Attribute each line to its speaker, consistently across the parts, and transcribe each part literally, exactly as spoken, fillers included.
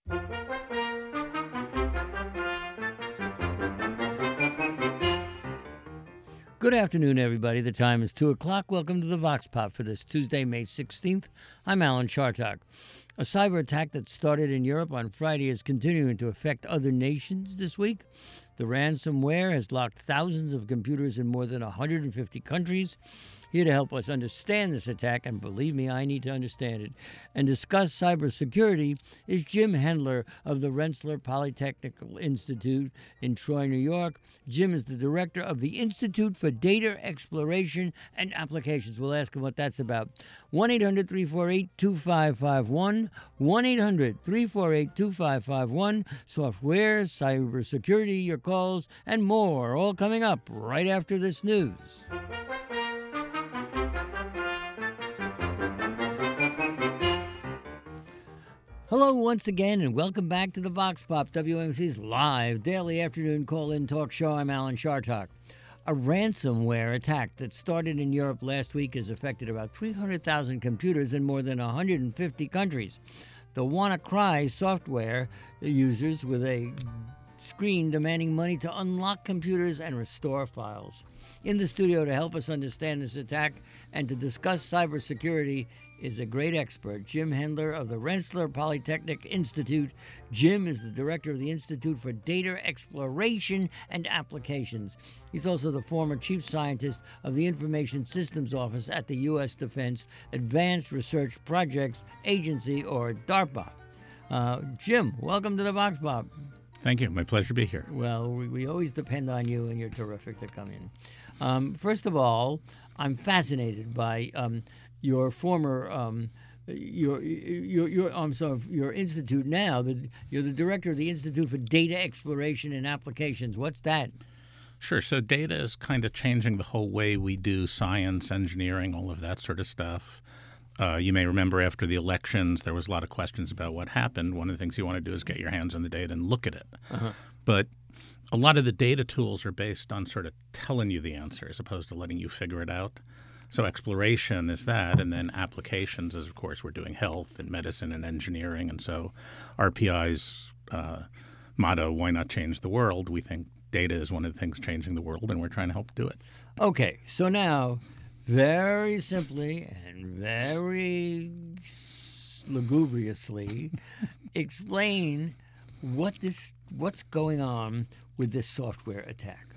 Speaker 1: Good afternoon, everybody. The time is two o'clock. Welcome to the Vox Pop for this Tuesday, May sixteenth. I'm Alan Chartok. A cyber attack that started in Europe on Friday is continuing to affect other nations this week. The ransomware has locked thousands of computers in more than one hundred fifty countries. Here to help us understand this attack, and believe me, I need to understand it, and discuss cybersecurity is Jim Hendler of the Rensselaer Polytechnical Institute in Troy, New York. Jim is the director of the Institute for Data Exploration and Applications. We'll ask him what that's about. one eight hundred three four eight two five five one, one eight hundred three four eight two five five one, software, cybersecurity, your calls, and more, all coming up right after this news. Hello once again, and welcome back to the Vox Pop, W M C's live daily afternoon call-in talk show. I'm Alan Chartok. A ransomware attack that started in Europe last week has affected about three hundred thousand computers in more than one hundred fifty countries. The WannaCry software users with a screen demanding money to unlock computers and restore files. In the studio to help us understand this attack and to discuss cybersecurity is a great expert, Jim Hendler of the Rensselaer Polytechnic Institute. Jim is the director of the Institute for Data Exploration and Applications. He's also the former chief scientist of the Information Systems Office at the U S Defense Advanced Research Projects Agency, or DARPA. Uh, Jim, welcome to the Vox Pop.
Speaker 2: Thank you. My pleasure to be here.
Speaker 1: Well, we, we always depend on you, and you're terrific to come in. Um, first of all, I'm fascinated by um, your former, um, your, your, your, I'm sorry, your institute now. The, you're the director of the Institute for Data Exploration and Applications. What's that?
Speaker 2: Sure. So data is kind of changing the whole way we do science, engineering, all of that sort of stuff. Uh, you may remember after the elections, there was a lot of questions about what happened. One of the things you want to do is get your hands on the data and look at it. Uh-huh. But a lot of the data tools are based on sort of telling you the answer as opposed to letting you figure it out. So exploration is that, and then applications is, of course, we're doing health and medicine and engineering. And so R P I's uh, motto, why not change the world? We think data is one of the things changing the world, and we're trying to help do it.
Speaker 1: Okay, so now, very simply and very lugubriously, explain what this what's going on with this software attack.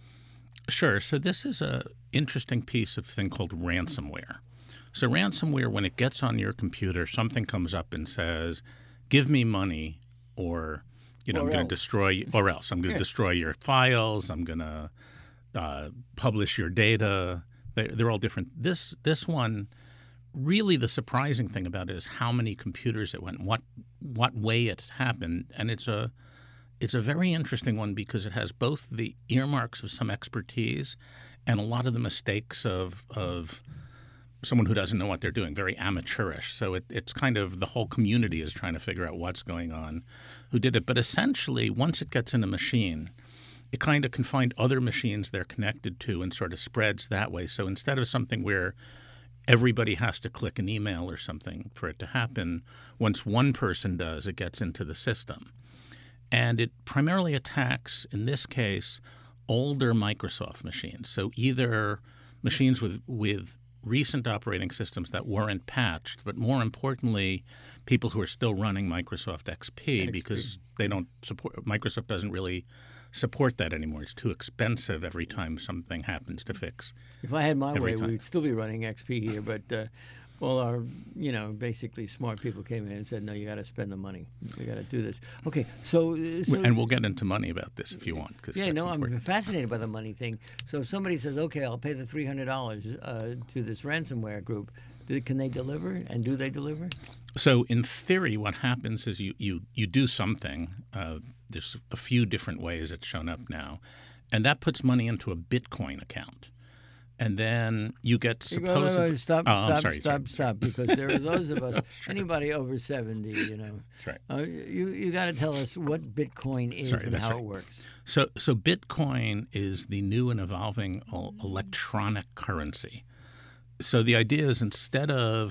Speaker 2: Sure. So this is a interesting piece of thing called ransomware. So ransomware, when it gets on your computer, something comes up and says, give me money, or, you know,
Speaker 1: or
Speaker 2: I'm going to destroy, or else I'm going to destroy your files. I'm going to uh, publish your data. They're, they're all different. This this one, really the surprising thing about it is how many computers it went, what what way it happened. And it's a It's a very interesting one because it has both the earmarks of some expertise and a lot of the mistakes of of someone who doesn't know what they're doing, very amateurish. So it, it's kind of the whole community is trying to figure out what's going on, who did it. But essentially, once it gets in a machine, it kind of can find other machines they're connected to and sort of spreads that way. So instead of something where everybody has to click an email or something for it to happen, once one person does, it gets into the system. And it primarily attacks, in this case, older Microsoft machines. So either machines with, with recent operating systems that weren't patched, but more importantly, people who are still running Microsoft X P, X P. Because they don't support, Microsoft doesn't really support that anymore. It's too expensive every time something happens to fix.
Speaker 1: If I had my way,
Speaker 2: time.
Speaker 1: we'd still be running X P here, but uh, all our, you know, basically smart people came in and said, no, you got to spend the money. You got to do this. Okay, so, so...
Speaker 2: And we'll get into money about this if you want. Cause
Speaker 1: yeah, no,
Speaker 2: important.
Speaker 1: I'm fascinated by the money thing. So if somebody says, okay, I'll pay the three hundred dollars uh, to this ransomware group, do, can they deliver, and do they deliver?
Speaker 2: So in theory, what happens is you, you, you do something. Uh, there's a few different ways it's shown up now. And that puts money into a Bitcoin account. And then you get supposed.
Speaker 1: No, no, no, stop,
Speaker 2: oh,
Speaker 1: stop,
Speaker 2: sorry,
Speaker 1: stop,
Speaker 2: sorry.
Speaker 1: stop! Because there are those of us, anybody over seventy, you know,
Speaker 2: right.
Speaker 1: uh, you you got to tell us what Bitcoin is
Speaker 2: sorry,
Speaker 1: and how
Speaker 2: right.
Speaker 1: it works.
Speaker 2: So, so Bitcoin is the new and evolving electronic currency. So the idea is instead of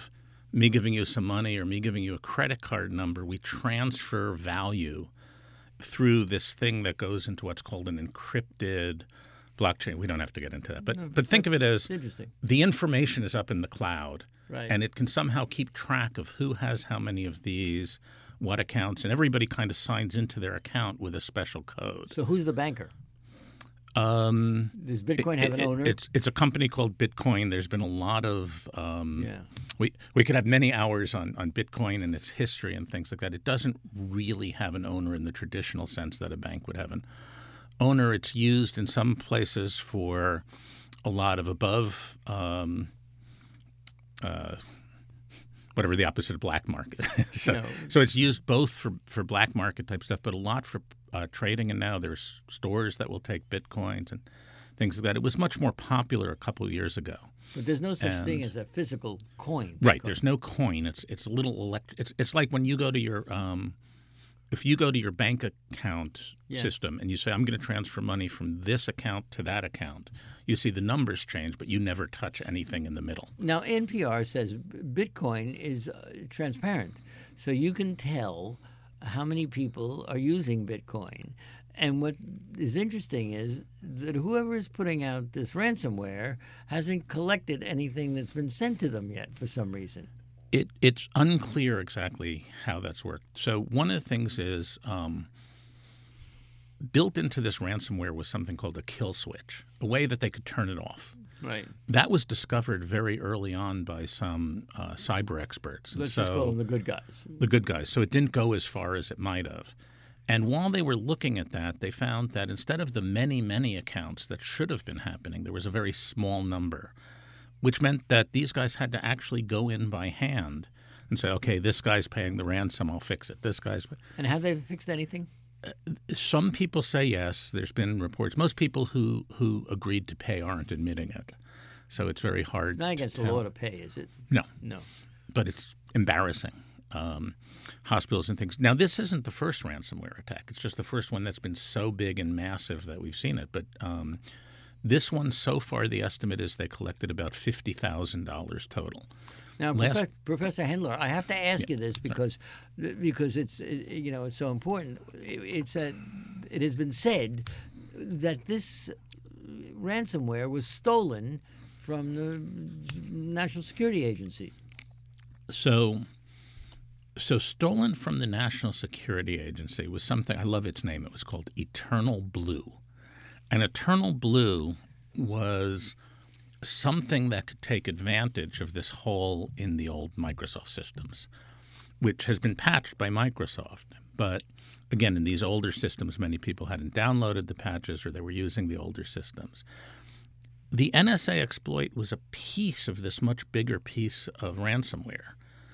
Speaker 2: me giving you some money or me giving you a credit card number, we transfer value through this thing that goes into what's called an encrypted blockchain. We don't have to get into that. But
Speaker 1: No,
Speaker 2: but think of it as
Speaker 1: interesting.
Speaker 2: the information is up in the cloud,
Speaker 1: Right.
Speaker 2: and it can somehow keep track of who has how many of these, what accounts, and everybody kind of signs into their account with a special code.
Speaker 1: So who's the banker?
Speaker 2: Um,
Speaker 1: Does Bitcoin have an
Speaker 2: it-
Speaker 1: owner?
Speaker 2: It's it's a company called Bitcoin. There's been a lot of um,
Speaker 1: Yeah.
Speaker 2: We we could have many hours on, on Bitcoin and its history and things like that. It doesn't really have an owner in the traditional sense that a bank would have an owner. It's used in some places for a lot of above um, uh, whatever the opposite of black market. so
Speaker 1: No.
Speaker 2: so it's used both for, for black market type stuff, but a lot for uh, trading. And now there's stores that will take Bitcoins and things like that. It was much more popular a couple of years ago.
Speaker 1: But there's no such
Speaker 2: And-
Speaker 1: thing as a physical coin.
Speaker 2: Right.
Speaker 1: Bitcoin.
Speaker 2: There's no coin. It's it's a little elect. It's it's like when you go to your um, if you go to your bank account
Speaker 1: Yeah.
Speaker 2: system and you say I'm going to transfer money from this account to that account, you see the numbers change, but you never touch anything in the middle.
Speaker 1: Now, N P R says Bitcoin is uh, transparent, so you can tell how many people are using Bitcoin. And what is interesting is that whoever is putting out this ransomware hasn't collected anything that's been sent to them yet for some reason.
Speaker 2: It it's unclear exactly how that's worked. So one of the things is um, built into this ransomware was something called a kill switch, a way that they could turn it off.
Speaker 1: Right.
Speaker 2: That was discovered very early on by some uh, cyber experts. And
Speaker 1: Let's
Speaker 2: so,
Speaker 1: just call them the good guys.
Speaker 2: the good guys. So it didn't go as far as it might have. And while they were looking at that, they found that instead of the many, many accounts that should have been happening, there was a very small number, which meant that these guys had to actually go in by hand and say, okay, this guy's paying the ransom, I'll fix it. This guy's.
Speaker 1: And have they fixed anything?
Speaker 2: Some people say yes. There's been reports. Most people who, who agreed to pay aren't admitting it. So it's very hard
Speaker 1: It's not against
Speaker 2: to
Speaker 1: the
Speaker 2: tell.
Speaker 1: law to pay, is it?
Speaker 2: No.
Speaker 1: No.
Speaker 2: But it's embarrassing. Um, hospitals and things. Now, this isn't the first ransomware attack. It's just the first one that's been so big and massive that we've seen it. But um, this one, so far, the estimate is they collected about fifty thousand dollars total.
Speaker 1: Now,
Speaker 2: Last-
Speaker 1: Profe- Professor Hendler, I have to ask you this because because it's it- you know it's so important. It- It's a, it has been said that this ransomware was stolen from the National Security Agency.
Speaker 2: So, so stolen from the National Security Agency was something, I love its name. It was called Eternal Blue. And Eternal Blue was something that could take advantage of this hole in the old Microsoft systems, which has been patched by Microsoft. But again, in these older systems, many people hadn't downloaded the patches or they were using the older systems. The N S A exploit was a piece of this much bigger piece of ransomware.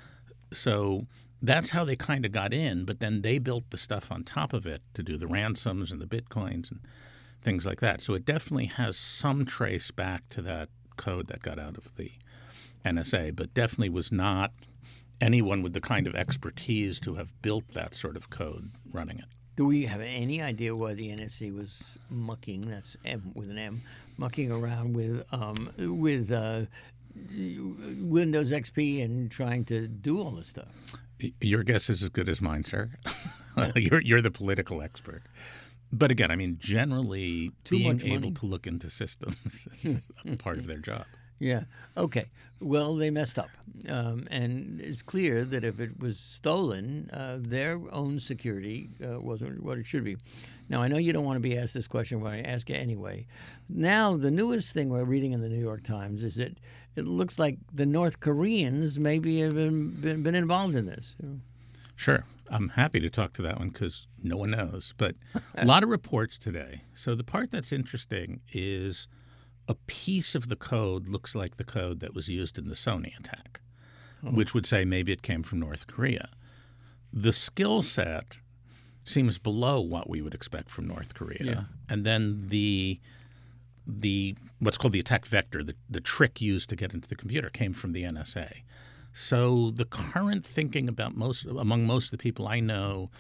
Speaker 2: So that's how they kind of got in, but then they built the stuff on top of it to do the ransoms and the Bitcoins and things like that. So it definitely has some trace back to that code that got out of the N S A, but definitely was not anyone with the kind of expertise to have built that sort of code running it.
Speaker 1: Do we have any idea why the N S C was mucking? That's M with an M, mucking around with um, with uh, Windows X P and trying to do all this stuff.
Speaker 2: Your guess is as good as mine, sir. you're you're the political expert. But again, I mean, generally
Speaker 1: Too
Speaker 2: being
Speaker 1: much money.
Speaker 2: able to look into systems is a part of their job.
Speaker 1: Yeah. Okay. Well, they messed up, um, and it's clear that if it was stolen, uh, their own security uh, wasn't what it should be. Now, I know you don't want to be asked this question, but I ask you anyway. Now, the newest thing we're reading in the New York Times is that it looks like the North Koreans maybe have been, been, been involved in this.
Speaker 2: Sure. I'm happy to talk to that one because no one knows. But a lot of reports today. So the part that's interesting is a piece of the code looks like the code that was used in the Sony attack, oh. which would say maybe it came from North Korea. The skill set seems below what we would expect from North Korea.
Speaker 1: Yeah.
Speaker 2: And then the the what's called the attack vector, the, the trick used to get into the computer, came from the N S A. So the current thinking about most among most of the people I know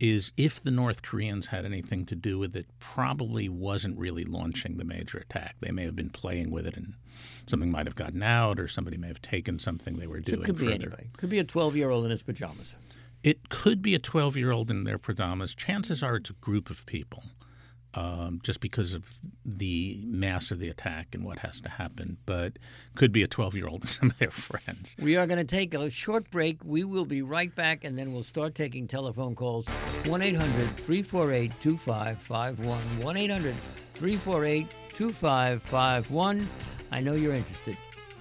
Speaker 2: is if the North Koreans had anything to do with it, probably wasn't really launching the major attack. They may have been playing with it, and something might have gotten out, or somebody may have taken something they were
Speaker 1: So
Speaker 2: doing.
Speaker 1: it could be
Speaker 2: further.
Speaker 1: anybody. Could be a twelve-year-old in his pajamas.
Speaker 2: It could be a twelve-year-old in their pajamas. Chances are it's a group of people, um, just because of the mass of the attack and what has to happen. But could be a twelve-year-old and some of their friends.
Speaker 1: We are going to take a short break. We will be right back, and then we'll start taking telephone calls. one eight hundred three four eight two five five one. one eight hundred three four eight two five five one. I know you're interested.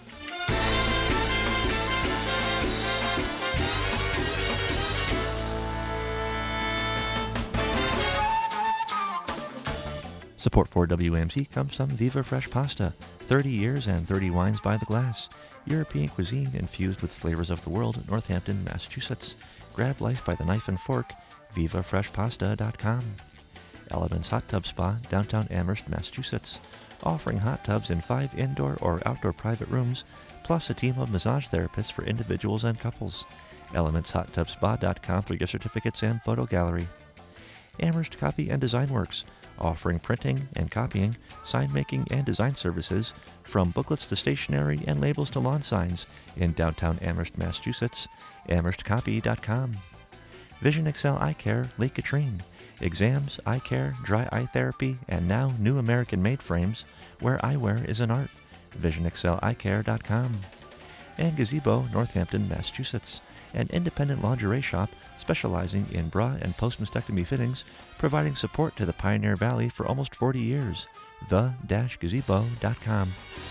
Speaker 3: Support for W M C comes from Viva Fresh Pasta, thirty years and thirty wines by the glass. European cuisine infused with flavors of the world, Northampton, Massachusetts. Grab life by the knife and fork, viva fresh pasta dot com. Elements Hot Tub Spa, downtown Amherst, Massachusetts. Offering hot tubs in five indoor or outdoor private rooms, plus a team of massage therapists for individuals and couples. elements hot tub spa dot com for gift certificates and photo gallery. Amherst Copy and Design Works, offering printing and copying, sign making and design services, from booklets to stationery and labels to lawn signs in downtown Amherst, Massachusetts. amherst copy dot com. Vision Excel Eye Care, Lake Katrine. Exams, eye care, dry eye therapy, and now new American-made frames, where eyewear is an art. vision excel eye care dot com. And Gazebo, Northampton, Massachusetts, an independent lingerie shop specializing in bra and post-mastectomy fittings, providing support to the Pioneer Valley for almost forty years. the dash gazebo dot com.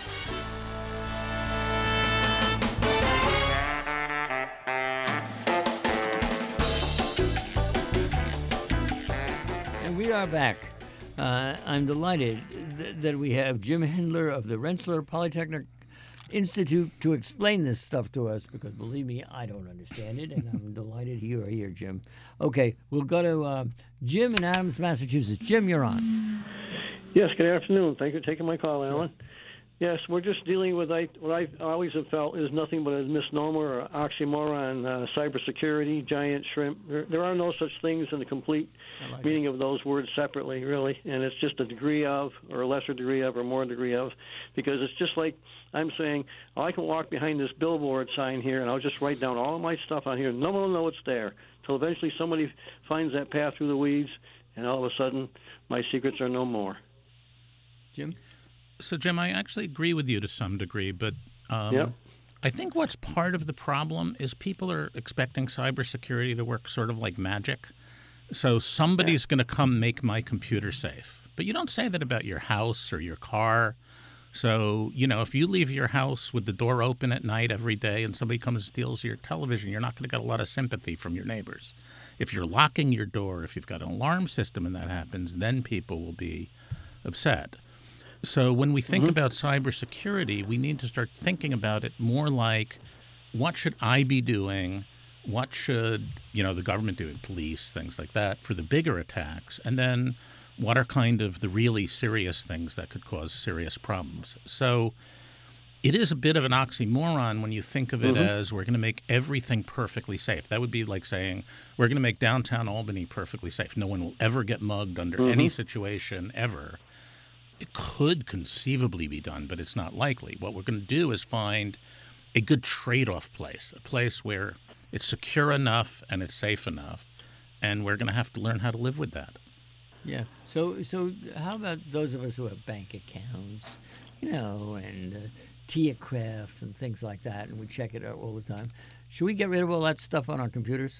Speaker 1: And we are back. Uh, I'm delighted th- that we have Jim Hindler of the Rensselaer Polytechnic Institute to explain this stuff to us, because believe me, I don't understand it, and I'm delighted you are here, Jim. Okay, we'll go to uh, Jim in Adams, Massachusetts. Jim, you're on.
Speaker 4: Yes, good afternoon. Thank you for taking my call, Alan. Yes, we're just dealing with I, what I always have felt is nothing but a misnomer or oxymoron, uh, cybersecurity, giant shrimp. There, there are no such things in the complete
Speaker 1: like
Speaker 4: meaning of those words separately, really, and it's just a degree of, or a lesser degree of, or more degree of, because it's just like I'm saying, oh, I can walk behind this billboard sign here, and I'll just write down all of my stuff on here. No one will know it's there, until eventually somebody finds that path through the weeds, and all of a sudden, my secrets are no more.
Speaker 1: Jim?
Speaker 2: So, Jim, I actually agree with you to some degree, but um,
Speaker 4: Yep.
Speaker 2: I think what's part of the problem is people are expecting cybersecurity to work sort of like magic. So somebody's going to come make my computer safe. But you don't say that about your house or your car. So, you know, if you leave your house with the door open at night every day and somebody comes and steals your television, you're not going to get a lot of sympathy from your neighbors. If you're locking your door, if you've got an alarm system and that happens, then people will be upset. So when we think mm-hmm. about cybersecurity, we need to start thinking about it more like, what should I be doing? What should, you know, the government do, police, things like that, for the bigger attacks? And then what are kind of the really serious things that could cause serious problems? So it is a bit of an oxymoron when you think of it mm-hmm. as we're going to make everything perfectly safe. That would be like saying we're going to make downtown Albany perfectly safe. No one will ever get mugged under mm-hmm. any situation ever. It could conceivably be done, but it's not likely. What we're going to do is find a good trade-off place, a place where it's secure enough and it's safe enough, and we're going to have to learn how to live with that.
Speaker 1: Yeah. So, so how about those of us who have bank accounts, you know, and uh, Tiacref and things like that, and we check it out all the time? Should we get rid of all that stuff on our computers?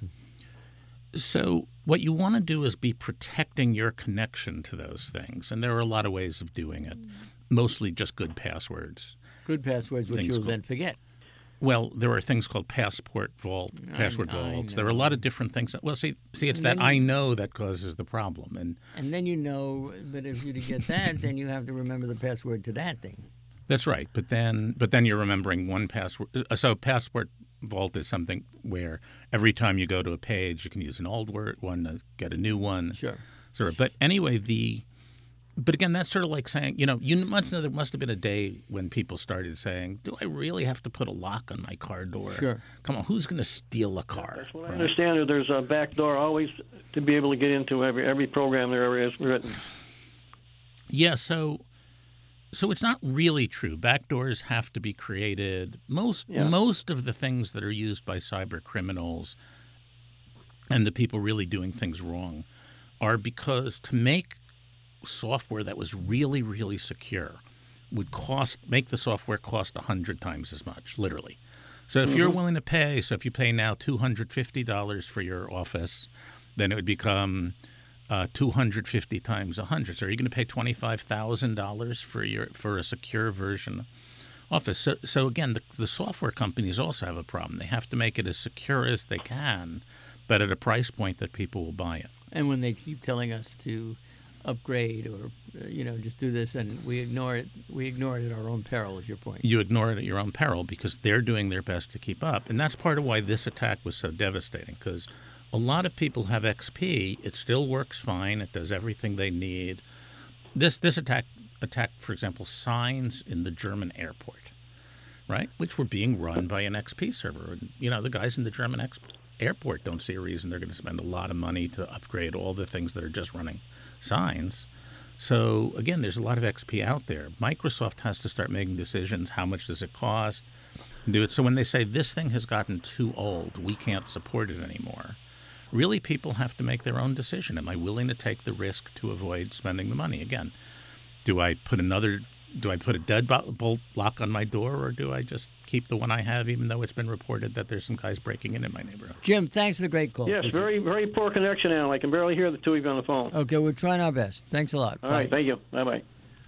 Speaker 2: So what you want to do is be protecting your connection to those things, and there are a lot of ways of doing it, mostly just good passwords.
Speaker 1: Good passwords, which you'll
Speaker 2: called,
Speaker 1: then forget.
Speaker 2: Well, there are things called passport vault, password
Speaker 1: I, I
Speaker 2: vaults.
Speaker 1: know.
Speaker 2: There are a lot of different things. Well, see, see, it's
Speaker 1: and
Speaker 2: that
Speaker 1: then,
Speaker 2: I know that causes the problem. And
Speaker 1: and then you know, but if you to get that, then you have to remember the password to that thing.
Speaker 2: That's right. But then, but then you're remembering one password. So passport vault is something where every time you go to a page, you can use an old word one to get a new one.
Speaker 1: Sure.
Speaker 2: Sort of. But anyway, the but again, that's sort of like saying, you know, you must know there must have been a day when people started saying, do I really have to put a lock on my car door?
Speaker 1: Sure.
Speaker 2: Come on, who's going to steal a car?
Speaker 4: That's what I
Speaker 2: right?
Speaker 4: understand. That there's a back door always to be able to get into every every program there ever is written.
Speaker 2: Yeah, so so it's not really true. Backdoors have to be created. Most
Speaker 4: Yeah.
Speaker 2: most of the things that are used by cyber criminals and the people really doing things wrong are because to make software that was really, really secure would cost make the software cost a hundred times as much, literally. So if mm-hmm. you're willing to pay, so if you pay now two hundred fifty dollars for your Office, then it would become uh, two hundred fifty times a hundred. So are you going to pay twenty-five thousand dollars for your for a secure version Office? So, so again, the, the software companies also have a problem. They have to make it as secure as they can, but at a price point that people will buy it.
Speaker 1: And when they keep telling us to upgrade or, uh, you know, just do this, and we ignore it, we ignore it at our own peril, is your point.
Speaker 2: You ignore it at your own peril because they're doing their best to keep up. And that's part of why this attack was so devastating, because a lot of people have X P. It still works fine. It does everything they need. This this attack attacked, for example, signs in the German airport, right, which were being run by an X P server. And, you know, the guys in the German X P airport don't see a reason they're going to spend a lot of money to upgrade all the things that are just running signs. So, again, there's a lot of X P out there. Microsoft has to start making decisions. How much does it cost? Do it. So when they say this thing has gotten too old, we can't support it anymore, really people have to make their own decision. Am I willing to take the risk to avoid spending the money? Again, do I put another Do I put a deadbolt lock on my door, or do I just keep the one I have, even though it's been reported that there's some guys breaking in in my neighborhood?
Speaker 1: Jim, thanks for the great call.
Speaker 4: Yes,
Speaker 1: Appreciate
Speaker 4: very, very poor connection, Al. I can barely hear the two of you on the phone.
Speaker 1: Okay, we're trying our best. Thanks a lot.
Speaker 4: All
Speaker 1: Bye.
Speaker 4: right, thank you. Bye-bye.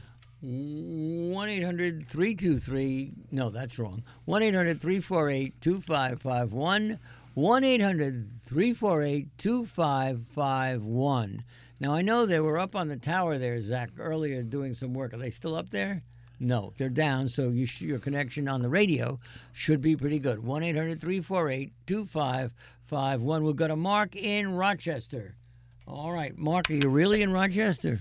Speaker 1: one eight hundred three two three, no, that's wrong. one eight hundred three four eight two five five one. one eight hundred three four eight two five five one. Now, I know they were up on the tower there, Zach, earlier doing some work. Are they still up there? No, they're down, so you sh- your connection on the radio should be pretty good. one eight hundred three four eight two five five one. We'll go to Mark in Rochester. All right, Mark, are you really in Rochester?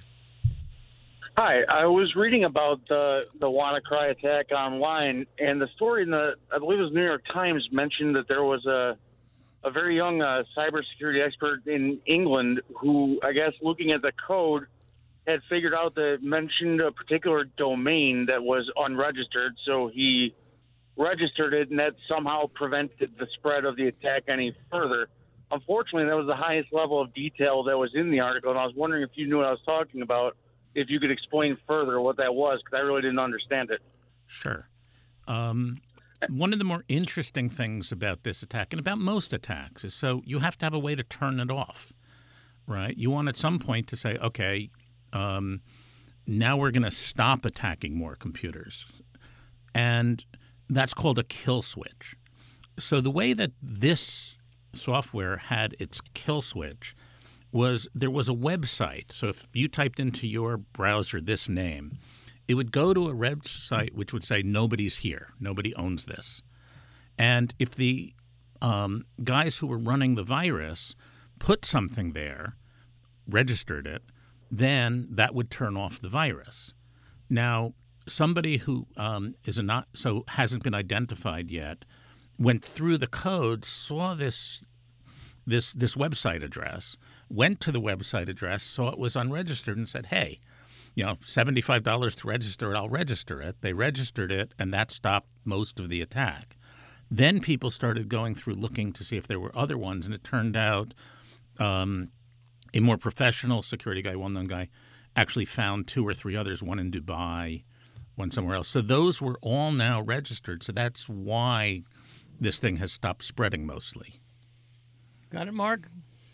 Speaker 5: Hi, I was reading about the the WannaCry attack online, and the story in the, I believe it was New York Times, mentioned that there was a a very young uh, cybersecurity expert in England who, I guess, looking at the code, had figured out that it mentioned a particular domain that was unregistered, so he registered it, and that somehow prevented the spread of the attack any further. Unfortunately, that was the highest level of detail that was in the article, and I was wondering if you knew what I was talking about, if you could explain further what that was, because I really didn't understand it.
Speaker 2: Sure. Um, one of the more interesting things about this attack, and about most attacks, is so you have to have a way to turn it off, right? You want at some point to say, okay, um, now we're going to stop attacking more computers. And that's called a kill switch. So the way that this software had its kill switch was there was a website. So if you typed into your browser this name, it would go to a website which would say nobody's here, nobody owns this. And if the um, guys who were running the virus put something there, registered it, then that would turn off the virus. Now, somebody who um, is a not so hasn't been identified yet went through the code, saw this this this website address, went to the website address, saw it was unregistered, and said, "Hey, you know, seventy-five dollars to register it, I'll register it." They registered it, and that stopped most of the attack. Then people started going through looking to see if there were other ones, and it turned out um, a more professional security guy, well-known guy, actually found two or three others, one in Dubai, one somewhere else. So those were all now registered. So that's why this thing has stopped spreading mostly.
Speaker 1: Got it, Mark?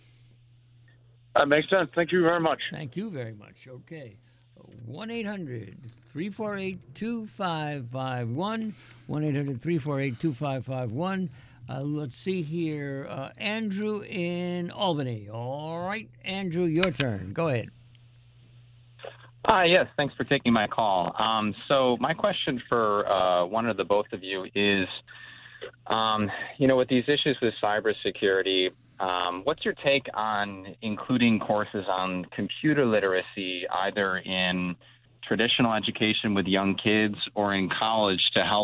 Speaker 5: That makes sense. Thank you very much.
Speaker 1: Thank you very much. Okay. one eight hundred three four eight two five five one. one eight hundred three four eight two five five one. Uh, let's see here. Uh, Andrew in Albany. All right, Andrew, your turn. Go ahead.
Speaker 6: Hi, yes, thanks for taking my call. Um, so my question for uh, one or the both of you is, um, you know, with these issues with cybersecurity, Um, what's your take on including courses on computer literacy, either in traditional education with young kids or in college, to help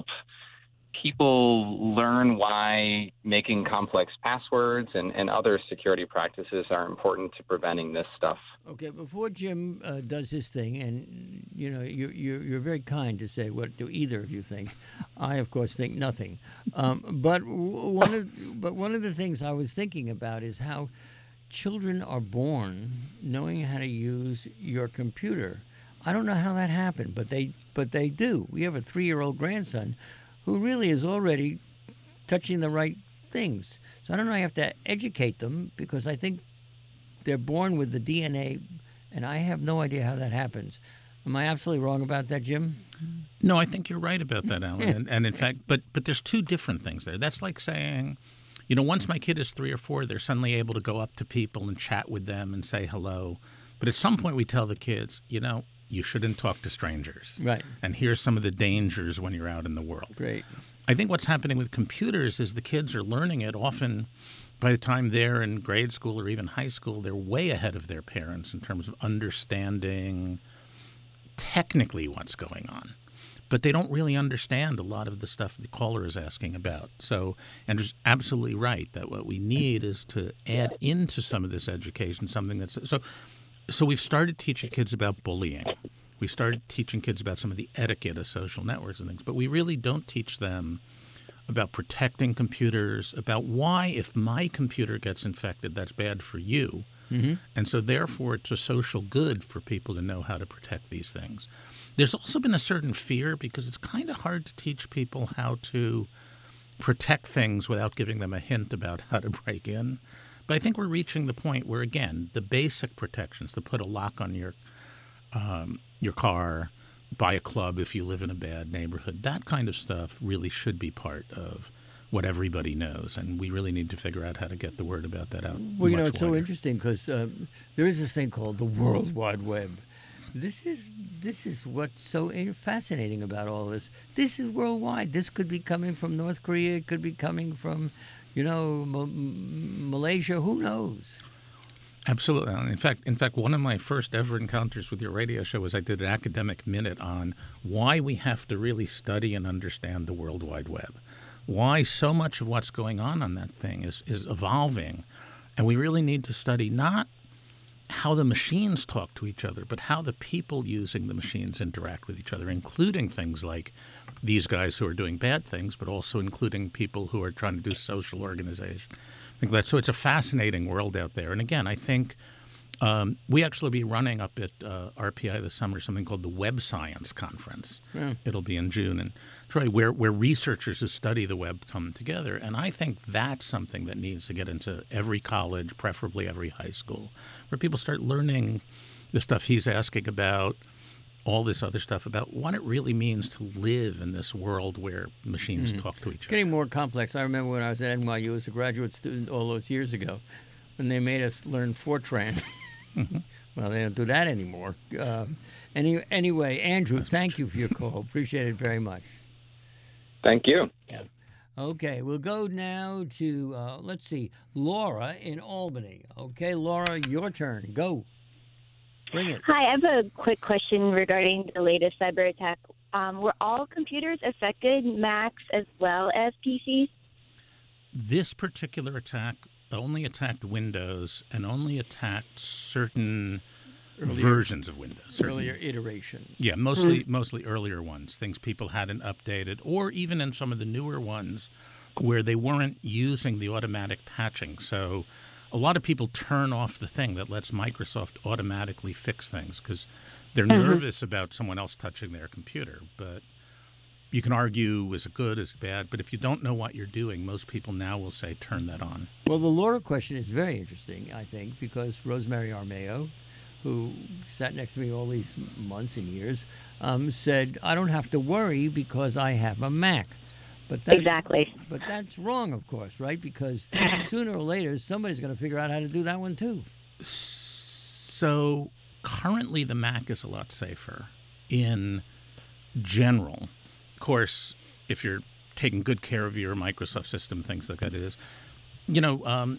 Speaker 6: people learn why making complex passwords and, and other security practices are important to preventing this stuff?
Speaker 1: Okay, before Jim uh, does his thing, and you know, you're, you're you're very kind to say what do either of you think. I, of course, think nothing. Um, but w- one of but one of the things I was thinking about is how children are born knowing how to use your computer. I don't know how that happened, but they but they do. We have a three-year-old grandson who really is already touching the right things. So I don't know. I have to educate them because I think they're born with the D N A, and I have no idea how that happens. Am I absolutely wrong about that, Jim?
Speaker 2: No, I think you're right about that, Alan. and, and in fact, but but there's two different things there. That's like saying, you know, once my kid is three or four, they're suddenly able to go up to people and chat with them and say hello. But at some point we tell the kids, you know, you shouldn't talk to strangers.
Speaker 1: Right.
Speaker 2: And here's some of the dangers when you're out in the world.
Speaker 1: Great.
Speaker 2: I think what's happening with computers is the kids are learning it often. By the time they're in grade school or even high school, they're way ahead of their parents in terms of understanding technically what's going on. But they don't really understand a lot of the stuff the caller is asking about. So Andrew's absolutely right that what we need is to add into some of this education something that's so. So we've started teaching kids about bullying. We started teaching kids about some of the etiquette of social networks and things, but we really don't teach them about protecting computers, about why if my computer gets infected, that's bad for you. Mm-hmm. And so therefore it's a social good for people to know how to protect these things. There's also been a certain fear because it's kind of hard to teach people how to protect things without giving them a hint about how to break in. But I think we're reaching the point where, again, the basic protections, to put a lock on your um, your car, buy a club if you live in a bad neighborhood, that kind of stuff really should be part of what everybody knows. And we really need to figure out how to get the word about that out.
Speaker 1: Well, you know,
Speaker 2: much
Speaker 1: it's
Speaker 2: wider.
Speaker 1: so interesting because um, there is this thing called the World Wide Web. This is this is what's so fascinating about all this. This is worldwide. This could be coming from North Korea. It could be coming from, you know, M- Malaysia. Who knows?
Speaker 2: Absolutely. In fact, in fact, one of my first ever encounters with your radio show was I did an academic minute on why we have to really study and understand the World Wide Web, why so much of what's going on on that thing is, is evolving, and we really need to study not how the machines talk to each other, but how the people using the machines interact with each other, including things like these guys who are doing bad things, but also including people who are trying to do social organization. I think that, so it's a fascinating world out there. And again, I think um, we actually be running up at uh, R P I this summer something called the Web Science Conference. Yeah. It'll be in June in Troy, where, where researchers who study the web come together. And I think that's something that needs to get into every college, preferably every high school, where people start learning the stuff he's asking about, all this other stuff about what it really means to live in this world where machines mm. talk to each other.
Speaker 1: Getting more complex. I remember when I was at N Y U as a graduate student all those years ago, when they made us learn Fortran. Mm-hmm. Well, they don't do that anymore. Uh, any, anyway, Andrew, That's thank you for your call. Appreciate it very much.
Speaker 6: Thank you.
Speaker 1: Yeah. Okay, we'll go now to, uh, let's see, Laura in Albany. Okay, Laura, your turn. Go. Bring it.
Speaker 7: Hi, I have a quick question regarding the latest cyber attack. Um, were all computers affected, Macs as well as P Cs?
Speaker 2: This particular attack only attacked Windows and only attacked certain earlier, versions of Windows. Certain,
Speaker 1: earlier iterations.
Speaker 2: Yeah, mostly mm-hmm. mostly earlier ones, things people hadn't updated, or even in some of the newer ones where they weren't using the automatic patching. So a lot of people turn off the thing that lets Microsoft automatically fix things because they're mm-hmm. nervous about someone else touching their computer. But you can argue, is it good, is it bad? But if you don't know what you're doing, most people now will say, turn that on.
Speaker 1: Well, the Laura question is very interesting, I think, because Rosemary Armeo, who sat next to me all these months and years, um, said, I don't have to worry because I have a Mac. But that's,
Speaker 7: exactly.
Speaker 1: But that's wrong, of course, right? Because sooner or later, somebody's going to figure out how to do that one, too.
Speaker 2: So currently, the Mac is a lot safer in general. Of course, if you're taking good care of your Microsoft system, things like that is. You know, um,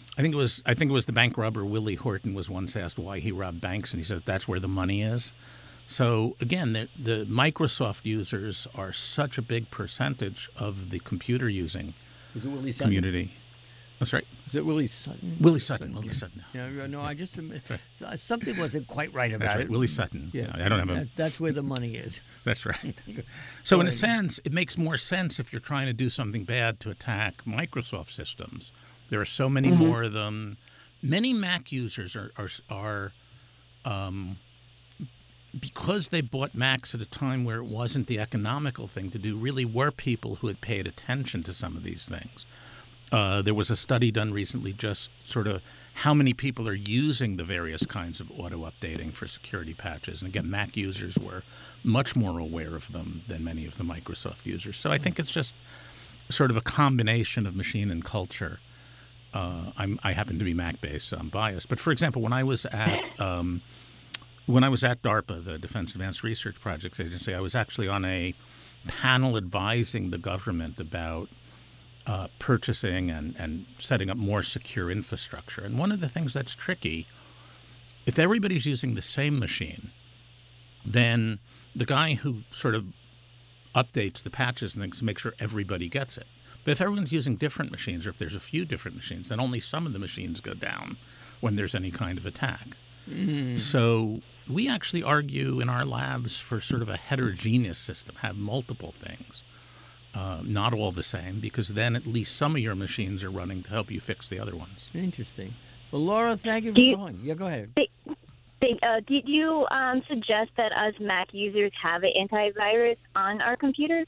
Speaker 2: I think it was. I think it was the bank robber Willie Horton was once asked why he robbed banks, and he said that's where the money is. So again, the, the Microsoft users are such a big percentage of the computer using
Speaker 1: Is it Willie Sutton?
Speaker 2: community. That's right.
Speaker 1: Is it Willie Sutton?
Speaker 2: Willie Sutton. Willie Sutton.
Speaker 1: Yeah, no, I just right. something wasn't quite right about
Speaker 2: That's right.
Speaker 1: it.
Speaker 2: Willie Sutton.
Speaker 1: Yeah,
Speaker 2: I don't have a.
Speaker 1: That, that's where the money is.
Speaker 2: That's right. So in a sense, it makes more sense if you're trying to do something bad to attack Microsoft systems. There are so many mm-hmm. more of them. Many Mac users are are, are um, because they bought Macs at a time where it wasn't the economical thing to do. Really, were people who had paid attention to some of these things. Uh, there was a study done recently, just sort of how many people are using the various kinds of auto-updating for security patches. And again, Mac users were much more aware of them than many of the Microsoft users. So I think it's just sort of a combination of machine and culture. Uh, I'm, I happen to be Mac-based, so I'm biased. But for example, when I was at um, when I was at DARPA, the Defense Advanced Research Projects Agency, I was actually on a panel advising the government about Uh, purchasing and, and setting up more secure infrastructure. And one of the things that's tricky, if everybody's using the same machine, then the guy who sort of updates the patches and things to make sure everybody gets it. But if everyone's using different machines, or if there's a few different machines, then only some of the machines go down when there's any kind of attack. Mm. So we actually argue in our labs for sort of a heterogeneous system, have multiple things. Uh, not all the same, because then at least some of your machines are running to help you fix the other ones.
Speaker 1: Interesting. Well, Laura, thank you for
Speaker 7: you,
Speaker 1: calling. Yeah, go ahead.
Speaker 7: Uh, did you um, suggest that us Mac users have an antivirus on our computers?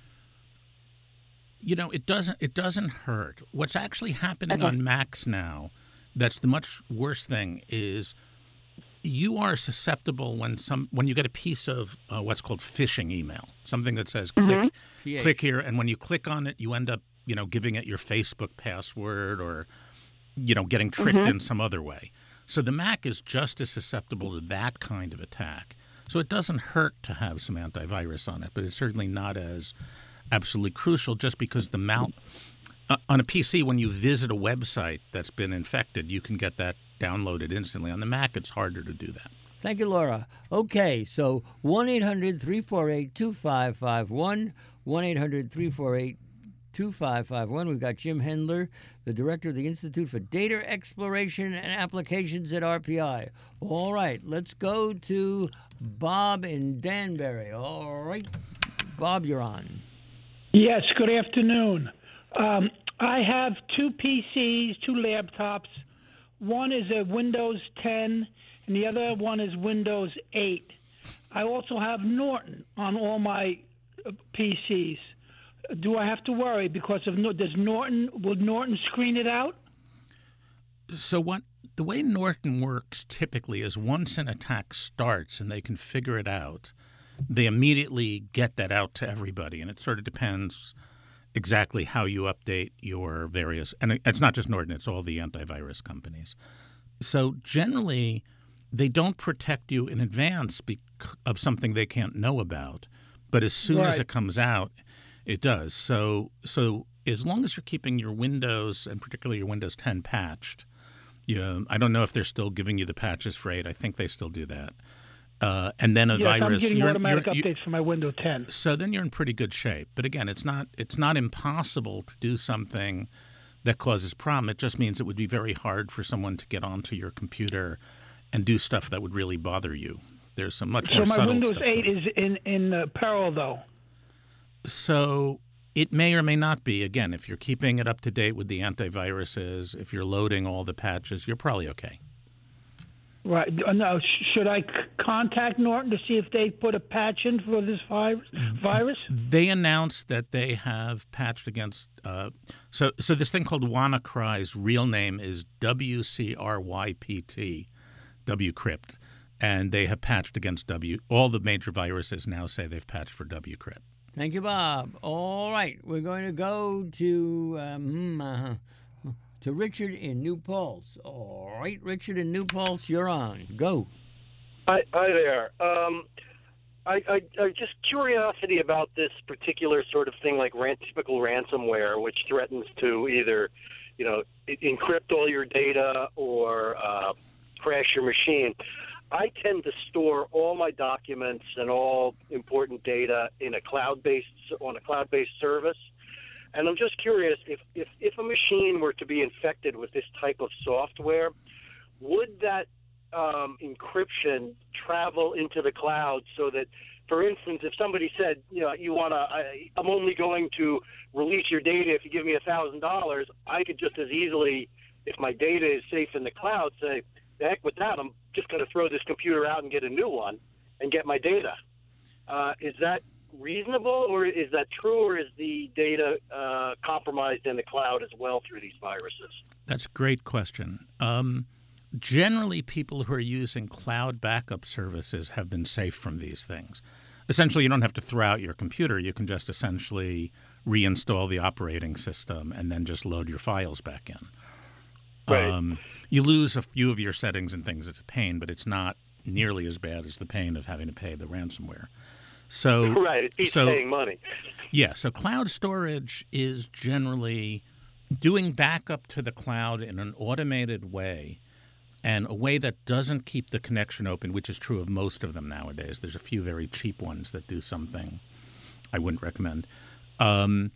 Speaker 2: You know, it doesn't. It doesn't hurt. What's actually happening
Speaker 7: okay.
Speaker 2: on Macs now, that's the much worse thing, is you are susceptible when some when you get a piece of uh, what's called phishing email, something that says click
Speaker 7: mm-hmm.
Speaker 2: click here, and when you click on it, you end up you know giving it your Facebook password or you know getting tricked mm-hmm. in some other way. So the Mac is just as susceptible to that kind of attack. So it doesn't hurt to have some antivirus on it, but it's certainly not as absolutely crucial just because the mount uh, on a P C, when you visit a website that's been infected, you can get that downloaded instantly. On the Mac, it's harder to do that.
Speaker 1: Thank you, Laura. Okay, so one eight hundred three four eight two five five one, one eight hundred three four eight two five five one. We've got Jim Hendler, the director of the Institute for Data Exploration and Applications at R P I. All right, let's go to Bob in Danbury. All right, Bob, you're on.
Speaker 8: Yes, good afternoon. Um, I have two P Cs, two laptops. One is a Windows ten, and the other one is Windows eight. I also have Norton on all my P Cs. Do I have to worry because of does Norton? Will Norton screen it out?
Speaker 2: So what? The way Norton works typically is once an attack starts and they can figure it out, they immediately get that out to everybody, and it sort of depends exactly how you update your various, and it's not just Norton, it's all the antivirus companies. So generally, they don't protect you in advance of something they can't know about, but as soon right. as it comes out, it does. So so as long as you're keeping your Windows, and particularly your Windows ten patched, you know, I don't know if they're still giving you the patches for eight. I think they still do that. Uh, and then a
Speaker 8: yes,
Speaker 2: virus.
Speaker 8: I'm getting
Speaker 2: you're,
Speaker 8: automatic
Speaker 2: you're,
Speaker 8: updates for my Windows ten.
Speaker 2: So then you're in pretty good shape. But again, it's not it's not impossible to do something that causes problem. It just means it would be very hard for someone to get onto your computer and do stuff that would really bother you. There's some much
Speaker 8: so
Speaker 2: more
Speaker 8: my
Speaker 2: subtle
Speaker 8: Windows
Speaker 2: stuff.
Speaker 8: eight is in in uh, peril, though.
Speaker 2: So it may or may not be. Again, if you're keeping it up to date with the antiviruses, if you're loading all the patches, you're probably okay.
Speaker 8: Right. Now, should I c- contact Norton to see if they put a patch in for this virus?
Speaker 2: They announced that they have patched against. Uh, so, so this thing called WannaCry's real name is W C R Y P T, WCrypt, and they have patched against W. All the major viruses now say they've patched for WCrypt.
Speaker 1: Thank you, Bob. All right, we're going to go to. Um, uh, To Richard in New Paltz. All right, Richard in New Paltz, you're on. Go.
Speaker 9: Hi, hi there. Um, I, I, I just curiosity about this particular sort of thing, like ran, typical ransomware, which threatens to either you know, encrypt all your data or uh, crash your machine. I tend to store all my documents and all important data in a cloud-based on a cloud-based service. And I'm just curious if, if, if a machine were to be infected with this type of software, would that um, encryption travel into the cloud so that, for instance, if somebody said, you know, you want to, I'm only going to release your data if you give me a thousand dollars, I could just as easily, if my data is safe in the cloud, say, the heck with that, I'm just going to throw this computer out and get a new one and get my data. Uh, is that reasonable, or is that true, or is the data uh, compromised in the cloud as well through these viruses?
Speaker 2: That's a great question. Um, generally, people who are using cloud backup services have been safe from these things. Essentially, you don't have to throw out your computer. You can just essentially reinstall the operating system and then just load your files back in.
Speaker 9: Right.
Speaker 2: Um, you lose a few of your settings and things. It's a pain, but it's not nearly as bad as the pain of having to pay the ransomware. So,
Speaker 9: right, it beats
Speaker 2: so,
Speaker 9: paying money.
Speaker 2: Yeah, so cloud storage is generally doing backup to the cloud in an automated way and a way that doesn't keep the connection open, which is true of most of them nowadays. There's a few very cheap ones that do something I wouldn't recommend. Um,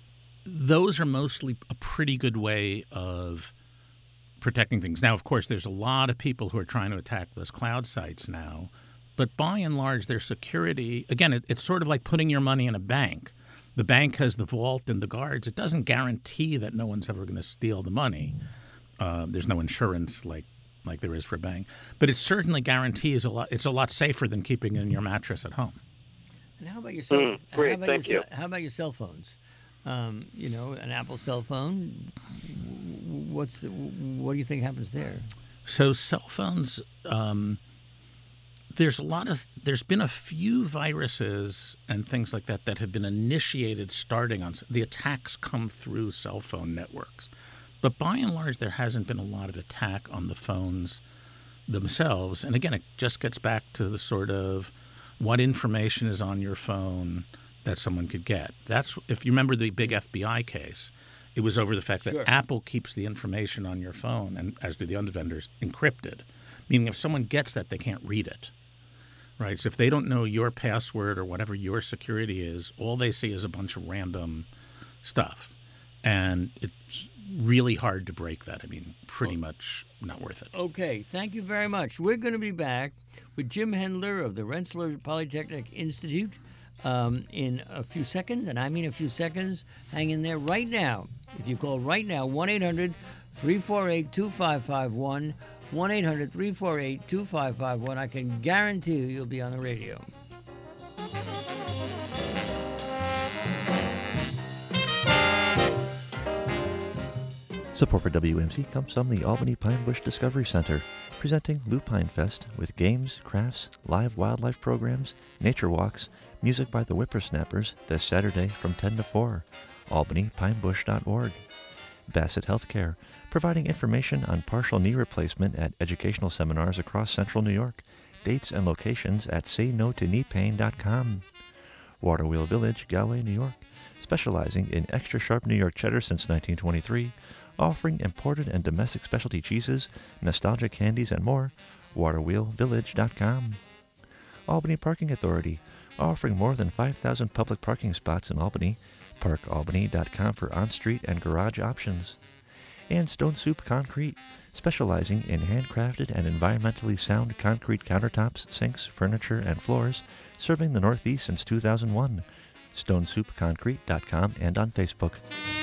Speaker 2: those are mostly a pretty good way of protecting things. Now, of course, there's a lot of people who are trying to attack those cloud sites now, but by and large, their security, again, it, it's sort of like putting your money in a bank. The bank has the vault and the guards. It doesn't guarantee that no one's ever going to steal the money. Uh, there's no insurance like like there is for a bank, but it certainly guarantees a lot. It's a lot safer than keeping it in your mattress at home.
Speaker 1: And how about your cell?
Speaker 9: Mm, great,
Speaker 1: how about
Speaker 9: thank
Speaker 1: your,
Speaker 9: you.
Speaker 1: How about your cell phones? Um, you know, an Apple cell phone. What's the, what do you think happens there?
Speaker 2: So cell phones, um, there's a lot of there's been a few viruses and things like that that have been initiated starting on the attacks come through cell phone networks, but by and large there hasn't been a lot of attack on the phones themselves. And again, it just gets back to the sort of what information is on your phone that someone could get. That's if you remember the big F B I case. It was over the fact that
Speaker 1: Sure.
Speaker 2: Apple keeps the information on your phone, and as do the other vendors, encrypted, meaning if someone gets that, they can't read it, right? So if they don't know your password or whatever your security is, all they see is a bunch of random stuff, and it's really hard to break that. I mean, pretty much not worth it.
Speaker 1: Okay, thank you very much. We're going to be back with Jim Hendler of the Rensselaer Polytechnic Institute um, in a few seconds, and I mean a few seconds. Hang in there right now. If you call right now, one eight hundred three four eight two five five one, one eight hundred three four eight two five five one, I can guarantee you you'll be on the radio.
Speaker 3: Support for W M C comes from the Albany Pine Bush Discovery Center, presenting Lupine Fest with games, crafts, live wildlife programs, nature walks, music by the Whippersnappers this Saturday from ten to four. albany pine bush dot org. Bassett Healthcare, providing information on partial knee replacement at educational seminars across central New York. Dates and locations at say no to knee pain dot com. Waterwheel Village, Galway, New York, specializing in extra sharp New York cheddar since nineteen twenty-three, offering imported and domestic specialty cheeses, nostalgic candies, and more. waterwheel village dot com. Albany Parking Authority, offering more than five thousand public parking spots in Albany. park albany dot com for on-street and garage options. And Stone Soup Concrete, specializing in handcrafted and environmentally sound concrete countertops, sinks, furniture, and floors, serving the Northeast since two thousand one. stone soup concrete dot com and on Facebook.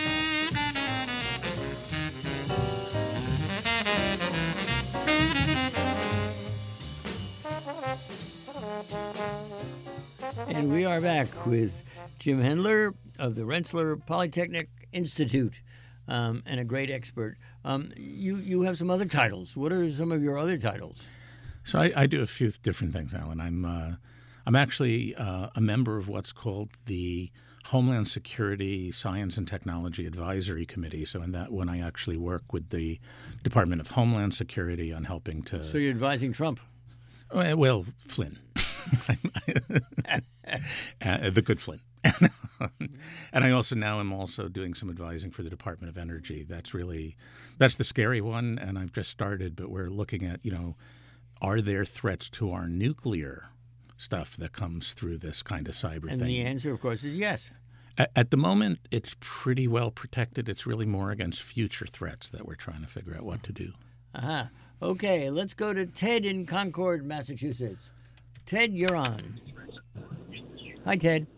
Speaker 1: And we are back with Jim Hendler of the Rensselaer Polytechnic Institute, um, and a great expert. Um, you you have some other titles. What are some of your other titles?
Speaker 2: So I, I do a few different things, Alan. I'm uh, I'm actually uh, a member of what's called the Homeland Security Science and Technology Advisory Committee. So in that one, I actually work with the Department of Homeland Security on helping to.
Speaker 1: So you're advising Trump?
Speaker 2: Well, Flynn. uh, the good Flynn. And I also now am also doing some advising for the Department of Energy. That's really, that's the scary one, and I've just started, but we're looking at, you know, are there threats to our nuclear stuff that comes through this kind of cyber
Speaker 1: and
Speaker 2: thing?
Speaker 1: the answer, of course, is yes.
Speaker 2: At, at the moment, it's pretty well protected. It's really more against future threats that we're trying to figure out what to do.
Speaker 1: Uh-huh. Okay, let's go to Ted in Concord, Massachusetts. Ted, you're on. Hi, Ted.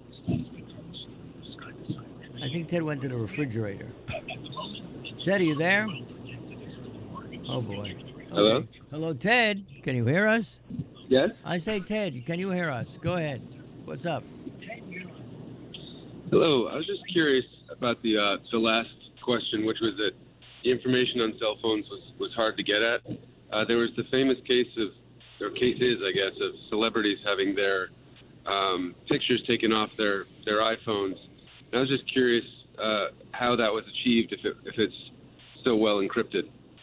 Speaker 1: I think Ted went to the refrigerator. Ted, are you there? Oh, boy. Okay.
Speaker 10: Hello?
Speaker 1: Hello, Ted. Can you hear us?
Speaker 10: Yes?
Speaker 1: I say, Ted, can you hear us? Go ahead. What's up?
Speaker 10: Hello. I was just curious about the uh, the last question, which was that the information on cell phones was, was hard to get at. Uh, there was the famous case of, or cases, I guess, of celebrities having their um, pictures taken off their, their iPhones. And I was just curious uh, how that was achieved, if it, if it's so well encrypted.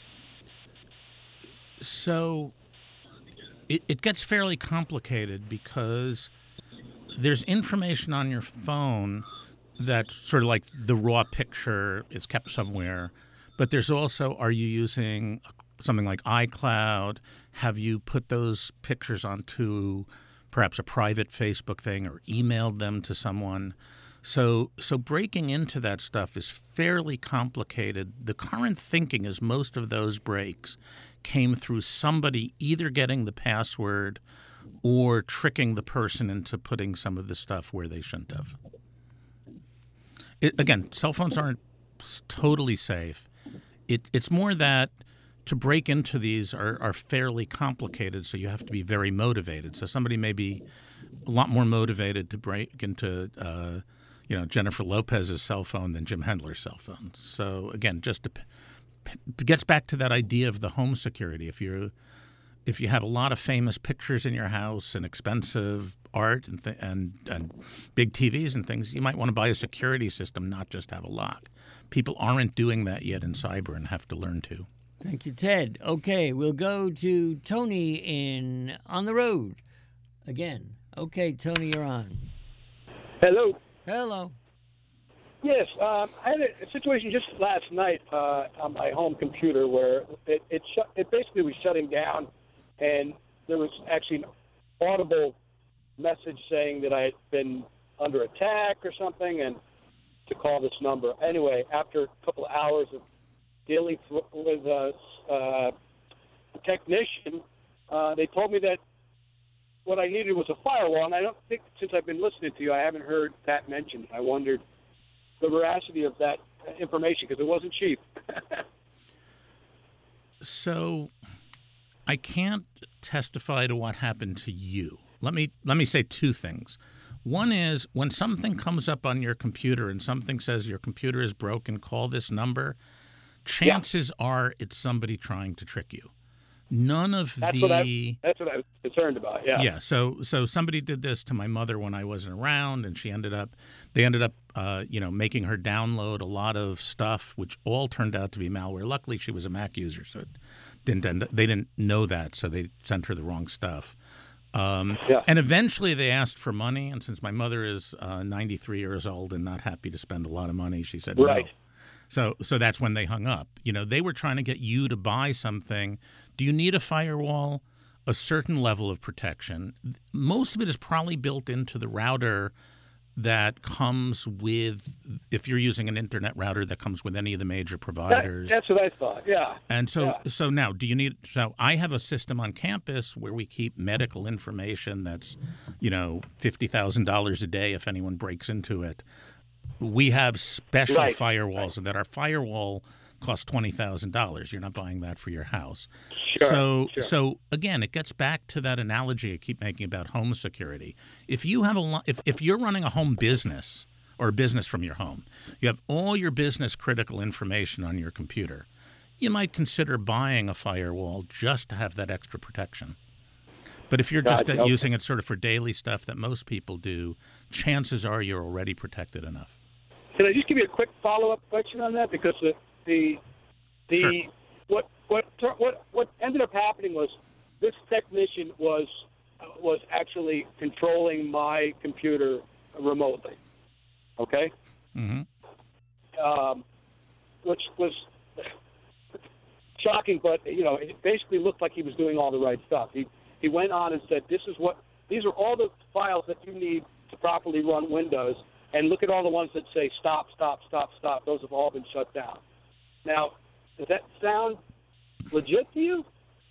Speaker 2: So it, it gets fairly complicated because there's information on your phone that's sort of like the raw picture is kept somewhere, but there's also, are you using something like iCloud? Have you put those pictures onto perhaps a private Facebook thing or emailed them to someone? So so breaking into that stuff is fairly complicated. The current thinking is most of those breaks came through somebody either getting the password or tricking the person into putting some of the stuff where they shouldn't have. It, again, cell phones aren't totally safe. It, it's more that to break into these are, are fairly complicated, so you have to be very motivated. So somebody may be a lot more motivated to break into uh, you know, Jennifer Lopez's cell phone than Jim Hendler's cell phone. So again, just to, it gets back to that idea of the home security. If you if you have a lot of famous pictures in your house and expensive art and th- and and big T Vs and things, you might want to buy a security system, not just have a lock. People aren't doing that yet in cyber and have to learn to.
Speaker 1: Thank you, Ted. Okay, we'll go to Tony in on the road again. Okay, Tony, you're on.
Speaker 9: Hello.
Speaker 1: Hello.
Speaker 9: Yes, um, I had a, a situation just last night uh, on my home computer where it it, shut, it basically was shutting down, and there was actually an audible message saying that I had been under attack or something, and to call this number. Anyway, after a couple of hours of dealing with a, uh, a technician, uh, they told me that what I needed was a firewall, and I don't think, since I've been listening to you, I haven't heard that mentioned. I wondered the veracity of that information, because it wasn't cheap.
Speaker 2: So I can't testify to what happened to you. Let me let me say two things. One is when something comes up on your computer and something says your computer is broken, call this number, chances yeah. are it's somebody trying to trick you. None of
Speaker 9: that's
Speaker 2: the
Speaker 9: what I, that's what I was concerned about. Yeah.
Speaker 2: Yeah. So so somebody did this to my mother when I wasn't around, and she ended up they ended up uh, you know making her download a lot of stuff, which all turned out to be malware. Luckily, she was a Mac user, so it didn't end, they didn't know that, so they sent her the wrong stuff. Um, yeah. And eventually, they asked for money, and since my mother is uh, ninety-three years old and not happy to spend a lot of money, she said
Speaker 9: right.
Speaker 2: no. So so that's when they hung up. You know, they were trying to get you to buy something. Do you need a firewall? A certain level of protection. Most of it is probably built into the router that comes with, if you're using an internet router that comes with any of the major providers.
Speaker 9: That, that's what I thought, yeah.
Speaker 2: And so,
Speaker 9: yeah.
Speaker 2: so now, do you need, so I have a system on campus where we keep medical information that's, you know, fifty thousand dollars a day if anyone breaks into it. We have special
Speaker 9: right.
Speaker 2: firewalls,
Speaker 9: right.
Speaker 2: so that our firewall costs twenty thousand dollars. You're not buying that for your house.
Speaker 9: Sure,
Speaker 2: so,
Speaker 9: sure.
Speaker 2: so again, it gets back to that analogy I keep making about home security. If you have a, lo- if if you're running a home business or a business from your home, you have all your business critical information on your computer, you might consider buying a firewall just to have that extra protection. But if you're just
Speaker 9: God,
Speaker 2: uh,
Speaker 9: okay.
Speaker 2: using it sort of for daily stuff that most people do, chances are you're already protected enough.
Speaker 9: Can I just give you a quick follow-up question on that? Because the the, the
Speaker 2: sure.
Speaker 9: what what what what ended up happening was this technician was was actually controlling my computer remotely.
Speaker 11: Okay,
Speaker 2: Mm-hmm.
Speaker 11: um, which was shocking, but you know, it basically looked like he was doing all the right stuff. He he went on and said, "This is what these are all the files that you need to properly run Windows." And look at all the ones that say stop, stop, stop, stop. Those have all been shut down. Now, does that sound legit to you?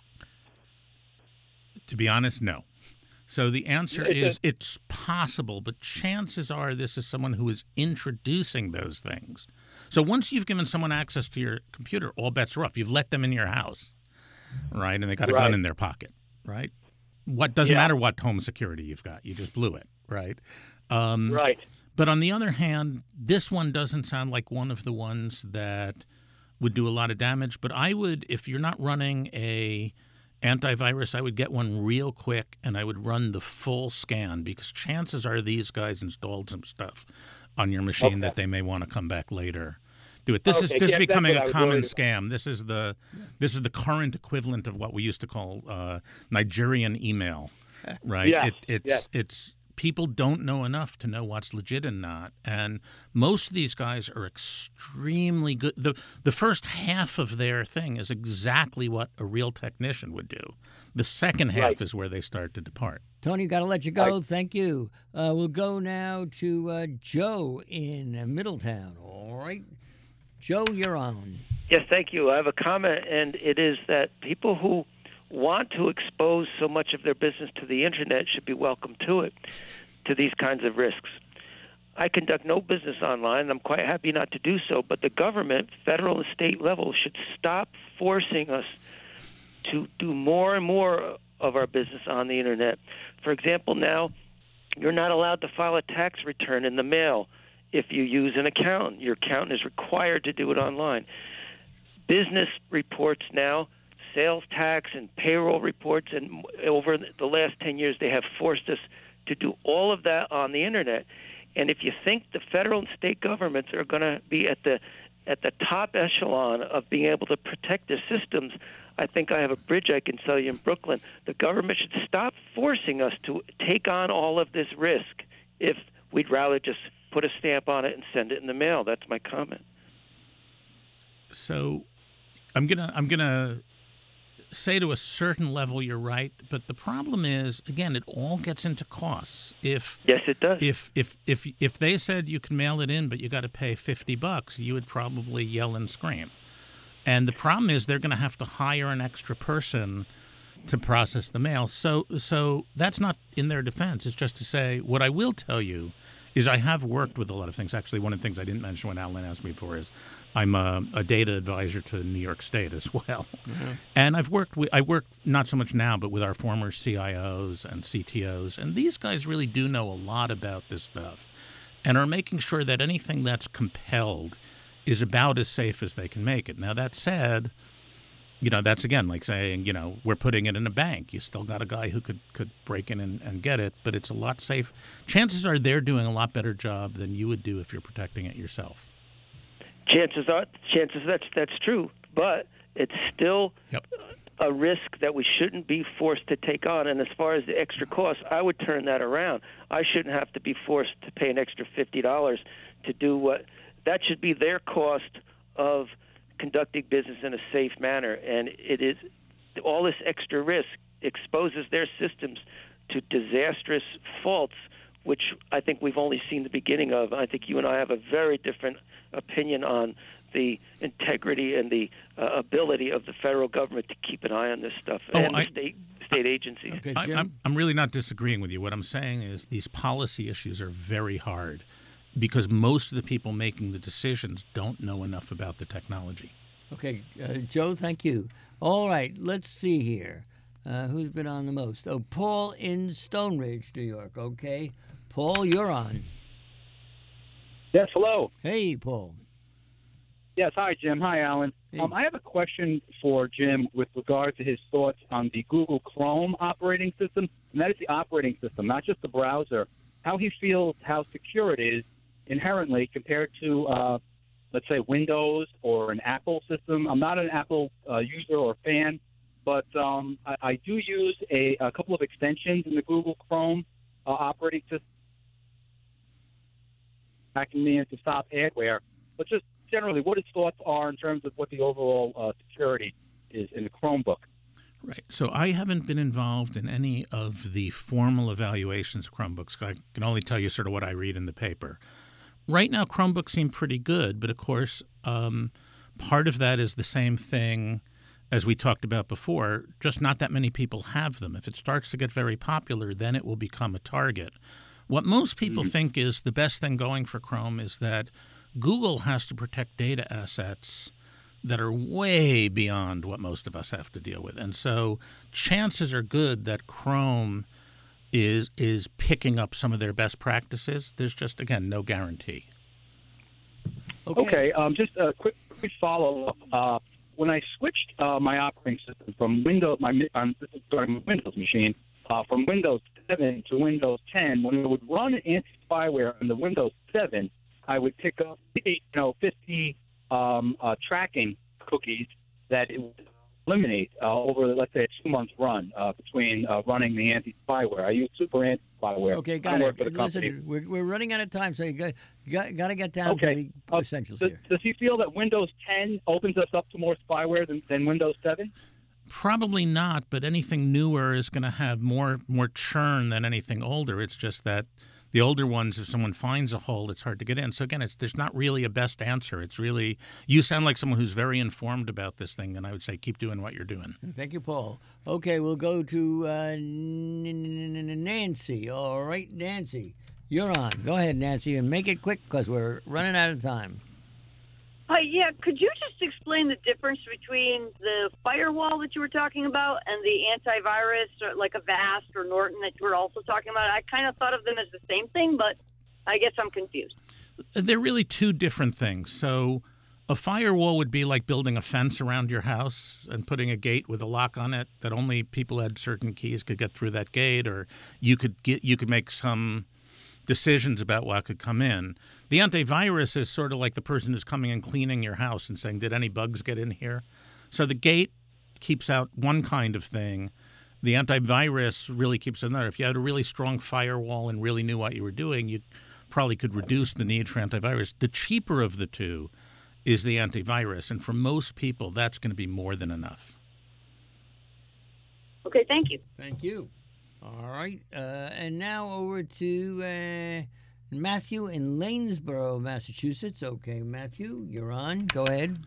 Speaker 2: To be honest, no. So the answer
Speaker 11: It's
Speaker 2: is
Speaker 11: a-
Speaker 2: it's possible, but chances are this is someone who is introducing those things. So once you've given someone access to your computer, all bets are off. You've let them in your house, right? And they got a
Speaker 11: Right.
Speaker 2: gun in their pocket, right? What doesn't
Speaker 11: Yeah.
Speaker 2: matter what home security you've got. You just blew it, right? Um,
Speaker 11: Right.
Speaker 2: But on the other hand, this one doesn't sound like one of the ones that would do a lot of damage. But I would, if you're not running a antivirus, I would get one real quick and I would run the full scan, because chances are these guys installed some stuff on your machine
Speaker 11: Okay.
Speaker 2: that they may want to come back later. Do it. This is
Speaker 11: Okay,
Speaker 2: this
Speaker 11: yeah,
Speaker 2: is
Speaker 11: that's
Speaker 2: becoming
Speaker 11: what I
Speaker 2: a
Speaker 11: was
Speaker 2: common
Speaker 11: worried
Speaker 2: scam. This is the this is the current equivalent of what we used to call uh, Nigerian email, right?
Speaker 11: Yes,
Speaker 2: It, it's
Speaker 11: yes.
Speaker 2: it's people don't know enough to know what's legit and not, and most of these guys are extremely good. the The first half of their thing is exactly what a real technician would do. The second half
Speaker 11: Right.
Speaker 2: is where they start to depart.
Speaker 1: Tony, got to let you go. Thank you. Uh, we'll go now to uh, Joe in uh, Middletown. All right. Joe, you're on.
Speaker 12: Yes, thank you. I have a comment, and it is that people who want to expose so much of their business to the Internet should be welcome to it, to these kinds of risks. I conduct no business online, and I'm quite happy not to do so, but the government, federal and state level, should stop forcing us to do more and more of our business on the Internet. For example, now you're not allowed to file a tax return in the mail if you use an accountant. Your accountant is required to do it online. Business reports now, sales tax and payroll reports, and over the last ten years they have forced us to do all of that on the Internet. And if you think the federal and state governments are going to be at the at the top echelon of being able to protect their systems, I think I have a bridge I can sell you in Brooklyn. The government should stop forcing us to take on all of this risk if we'd rather just put a stamp on it and send it in the mail. That's my comment.
Speaker 2: So I'm gonna I'm gonna say to a certain level you're right, but the problem is, again, it all gets into costs. If
Speaker 12: yes, it does.
Speaker 2: If if if if they said you can mail it in, but you got to pay fifty bucks, you would probably yell and scream. And the problem is they're going to have to hire an extra person to process the mail. So so that's not in their defense. It's just to say, what I will tell you is I have worked with a lot of things. Actually, one of the things I didn't mention when Alan asked me before is I'm a, a data advisor to New York State as well. Mm-hmm. And I've worked with, I work not so much now, but with our former C I Os and C T Os. And these guys really do know a lot about this stuff and are making sure that anything that's compelled is about as safe as they can make it. Now, that said, you know, that's again like saying, you know, we're putting it in a bank. You still got a guy who could, could break in and, and get it, but it's a lot safe. Chances are they're doing a lot better job than you would do if you're protecting it yourself.
Speaker 12: Chances are, chances that's that's true, but it's still
Speaker 2: yep.
Speaker 12: a risk that we shouldn't be forced to take on. And as far as the extra cost, I would turn that around. I shouldn't have to be forced to pay an extra fifty dollars to do what that should be their cost of conducting business in a safe manner. And it is all this extra risk exposes their systems to disastrous faults, which I think we've only seen the beginning of. I think you and I have a very different opinion on the integrity and the uh, ability of the federal government to keep an eye on this stuff
Speaker 2: oh,
Speaker 12: and
Speaker 2: I,
Speaker 12: the state state agencies.
Speaker 1: Okay,
Speaker 2: I,
Speaker 1: Jim?
Speaker 2: I'm, I'm really not disagreeing with you. What I'm saying is these policy issues are very hard because most of the people making the decisions don't know enough about the technology.
Speaker 1: Okay, uh, Joe, thank you. All right, let's see here. Uh, who's been on the most? Oh, Paul in Stone Ridge, New York. Okay. Paul, you're on.
Speaker 13: Yes, hello.
Speaker 1: Hey, Paul.
Speaker 13: Yes, hi, Jim. Hi, Alan.
Speaker 1: Hey.
Speaker 13: Um, I have a question for Jim with regard to his thoughts on the Google Chrome operating system, and that is the operating system, not just the browser, how he feels how secure it is inherently compared to, uh, let's say, Windows or an Apple system. I'm not an Apple uh, user or fan, but um, I, I do use a, a couple of extensions in the Google Chrome uh, operating system. hacking me into stop adware. But just generally, what his thoughts are in terms of what the overall uh, security is in the Chromebook.
Speaker 2: Right. So I haven't been involved in any of the formal evaluations of Chromebooks. I can only tell you sort of what I read in the paper. Right now, Chromebooks seem pretty good, but of course, um, part of that is the same thing as we talked about before, just not that many people have them. If it starts to get very popular, then it will become a target. What most people mm-hmm. think is the best thing going for Chrome is that Google has to protect data assets that are way beyond what most of us have to deal with. And so chances are good that Chrome is is picking up some of their best practices. There's just, again, no guarantee.
Speaker 13: Okay, okay um, just a quick, quick follow-up. Uh, when I switched uh, my operating system from Windows, my, um, this is starting my Windows machine, uh, from Windows seven to Windows ten, when I would run anti-spyware on the Windows seven, I would pick up, you know, fifty um, uh, tracking cookies that it would eliminate uh, over, let's say, a two-month run uh, between uh, running the anti-spyware. I use Super Anti-Spyware.
Speaker 1: Okay, got
Speaker 13: I
Speaker 1: it. Listen, we're, we're running out of time, so you got, got, got to get down
Speaker 13: okay.
Speaker 1: to the
Speaker 13: uh,
Speaker 1: essentials
Speaker 13: does,
Speaker 1: here.
Speaker 13: Does he feel that Windows ten opens us up to more spyware than, than Windows seven?
Speaker 2: Probably not, but anything newer is going to have more more churn than anything older. It's just that the older ones, if someone finds a hole, it's hard to get in. So again, it's, there's not really a best answer. It's really, you sound like someone who's very informed about this thing, and I would say keep doing what you're doing.
Speaker 1: Thank you, Paul. Okay, we'll go to uh, Nancy. All right, Nancy, you're on. Go ahead, Nancy, and make it quick because we're running out of time.
Speaker 14: Hi, yeah, could you just explain the difference between the firewall that you were talking about and the antivirus, or like Avast or Norton that you were also talking about? I kind of thought of them as the same thing, but I guess I'm confused.
Speaker 2: They're really two different things. So a firewall would be like building a fence around your house and putting a gate with a lock on it that only people who had certain keys could get through that gate, or you could get you could make some decisions about what could come in. The antivirus is sort of like the person who's coming and cleaning your house and saying, did any bugs get in here? So the gate keeps out one kind of thing. The antivirus really keeps another. If you had a really strong firewall and really knew what you were doing, you probably could reduce the need for antivirus. The cheaper of the two is the antivirus, and for most people, that's going to be more than enough.
Speaker 14: Okay, thank you.
Speaker 1: Thank you. All right, uh, and now over to uh, Matthew in Lanesboro, Massachusetts. Okay, Matthew, you're on. Go ahead.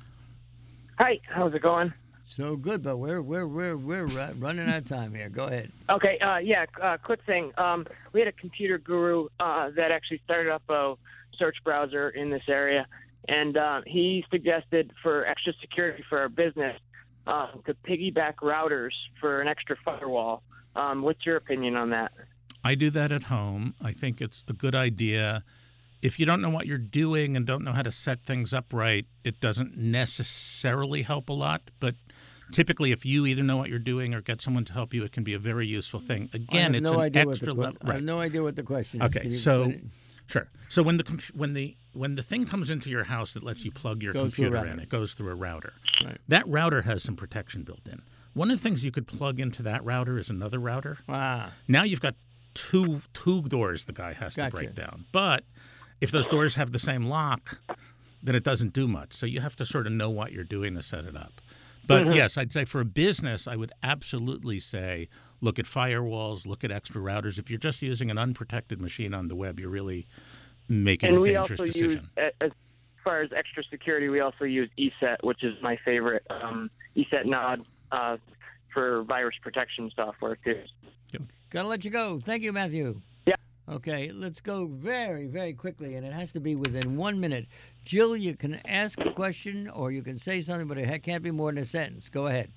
Speaker 15: Hi, how's it going?
Speaker 1: So good, but we're we're we're we're running out of time here. Go ahead.
Speaker 15: Okay, uh, yeah, uh, quick thing. Um, we had a computer guru uh, that actually started up a search browser in this area, and uh, he suggested for extra security for our business uh, to piggyback routers for an extra firewall. Um, what's your opinion on that?
Speaker 2: I do that at home. I think it's a good idea. If you don't know what you're doing and don't know how to set things up right, it doesn't necessarily help a lot. But typically, if you either know what you're doing or get someone to help you, it can be a very useful thing. Again, it's
Speaker 1: no
Speaker 2: an extra level.
Speaker 1: I have no idea what the question is.
Speaker 2: Okay, so sure. So when the when the when the thing comes into your house that lets you plug your
Speaker 1: goes
Speaker 2: computer in, it goes through a router.
Speaker 1: Right.
Speaker 2: That router has some protection built in. One of the things you could plug into that router is another router.
Speaker 1: Wow.
Speaker 2: Now you've got two two doors the guy has
Speaker 1: Gotcha.
Speaker 2: to break down. But if those doors have the same lock, then it doesn't do much. So you have to sort of know what you're doing to set it up. But mm-hmm. yes, I'd say for a business, I would absolutely say look at firewalls, look at extra routers. If you're just using an unprotected machine on the web, you're really making
Speaker 15: and
Speaker 2: a
Speaker 15: we
Speaker 2: dangerous
Speaker 15: also
Speaker 2: decision.
Speaker 15: Use, as far as extra security, we also use E S E T, which is my favorite um, E S E T Nod. Uh, for virus protection software, too.
Speaker 2: Yep.
Speaker 1: Got to let you go. Thank you, Matthew.
Speaker 15: Yeah.
Speaker 1: Okay, let's go very, very quickly, and it has to be within one minute. Jill, you can ask a question or you can say something, but it can't be more than a sentence. Go ahead.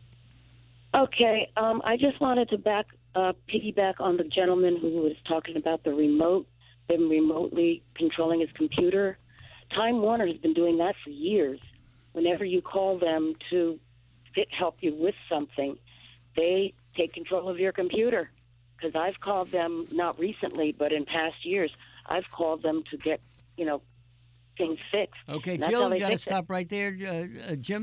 Speaker 16: Okay, um, I just wanted to back uh, piggyback on the gentleman who was talking about the remote, them remotely controlling his computer. Time Warner has been doing that for years. Whenever you call them to help you with something, they take control of your computer. Because I've called them, not recently, but in past years, I've called them to get, you know, things fixed.
Speaker 1: Okay,
Speaker 16: And that's
Speaker 1: Jill,
Speaker 16: how they
Speaker 1: you got to
Speaker 16: fix it.
Speaker 1: stop right there. Uh, uh, Jim?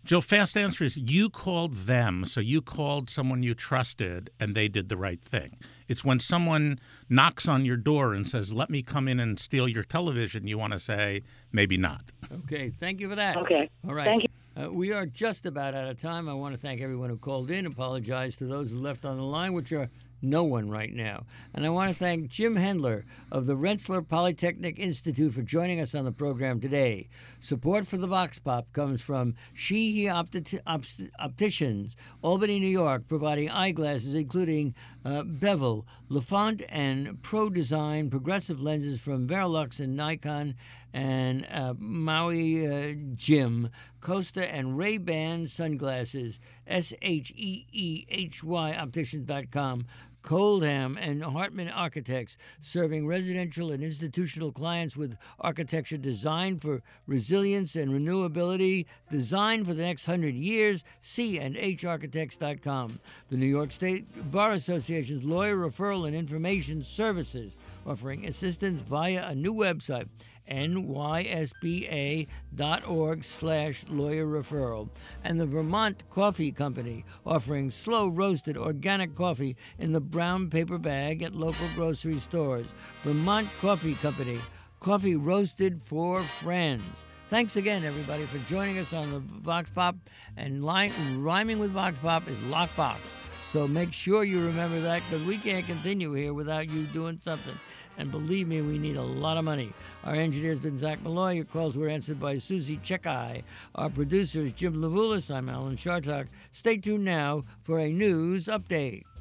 Speaker 2: Joe, fast answer is you called them, so you called someone you trusted, and they did the right thing. It's when someone knocks on your door and says, let me come in and steal your television, you want to say, maybe not.
Speaker 1: Okay, thank you for that.
Speaker 16: Okay.
Speaker 1: All right.
Speaker 16: Thank you.
Speaker 1: Uh, we are just about out of time. I want to thank everyone who called in, apologize to those who left on the line, which are no one right now. And I want to thank Jim Hendler of the Rensselaer Polytechnic Institute for joining us on the program today. Support for the Vox Pop comes from Sheehy Opti- Opt- Opticians, Albany, New York, providing eyeglasses including uh, Bevel, LaFont, and Pro Design progressive lenses from Verilux and Nikon, and uh, Maui uh, Jim, Costa and Ray-Ban sunglasses, S H E E H Y opticians dot com. Coldham and Hartman Architects, serving residential and institutional clients with architecture designed for resilience and renewability, designed for the next hundred years, C and H architects dot com. The New York State Bar Association's lawyer referral and information services, offering assistance via a new website, N Y S B A dot org slash lawyer referral, and the Vermont Coffee Company, offering slow roasted organic coffee in the brown paper bag at local grocery stores. Vermont Coffee Company, coffee roasted for friends. Thanks again, everybody, for joining us on the Vox Pop. And line, rhyming with Vox Pop is lockbox. So make sure you remember that, because we can't continue here without you doing something. And believe me, we need a lot of money. Our engineer's been Zach Malloy. Your calls were answered by Susie Chekai. Our producer is Jim Levulis. I'm Alan Chartock. Stay tuned now for a news update.